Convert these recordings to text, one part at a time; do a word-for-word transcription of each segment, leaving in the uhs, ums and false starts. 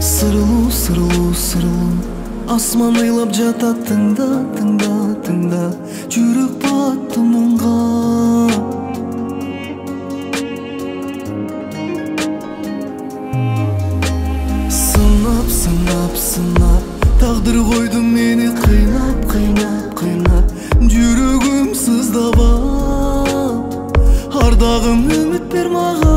Сырлуу, сырлуу, сырлуу асман ыйлап жатат, тыңда, тыңда, тыңда, жүрөк батымынга. Сынап, сынап, сынап, тагдыр койду мени кыйнап, кыйнап, кыйнап, жүрөгүм сыздабап, ардагым үмүт бер мага.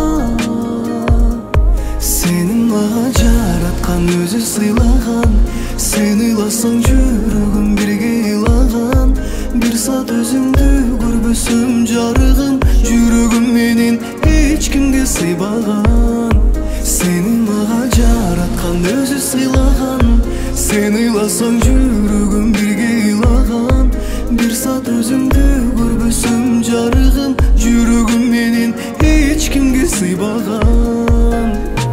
Сенин мага жараткан, өзү сыйлаган, сен ыйласаң жүрөгүм бирге ыйлаган. Бир саат өзүңдү көрбөсөм жарыгым, жүрөгүм менен эч кимге сыйбаган. Сенин мага жараткан, өзү сыйлаган, сен ыйласаң жүрөгүм бирге ыйлаган. Бир саат өзүңдү көрбөсөм жарыгым, жүрөгүм менен эч кимге сыйбаган.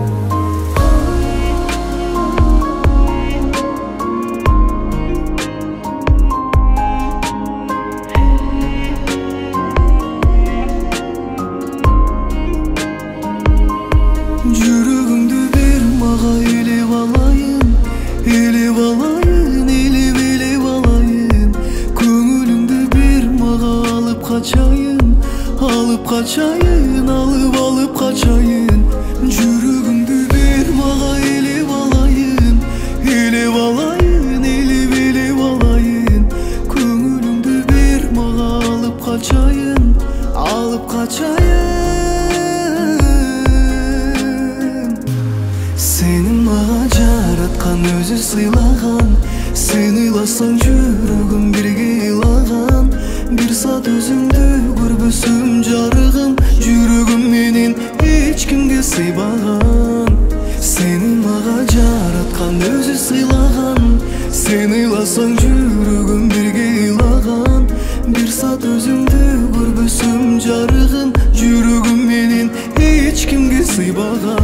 Жүрөгүңдү бер мага, элеп алайын, элеп алайын, элеп элеп алайын. Көңүлүңдү бер мага, алып качайын, алып качайын, алып алып качайын. Жүрөгүңдү бер мага, элеп алайын, элеп алайын, элеп элеп алайын. Көңүлүңдү бер мага, алып качайын, алып качайын. Сенин мага жараткан, өзү сыйлаган, сен ыйласаң жүрөгүм бирге ыйлаган. Бир саат өзүңдү көрбөсөм жарыгым, жүрөгүм менен эч кимге сыйбаган. Сенин мага жараткан, өзү сыйлаган, сен ыйласаң жүрөгүм бирге ыйлаган. Бир саат өзүңдү көрбөсөм жарыгым, жүрөгүм менен эч кимге сыйбаган.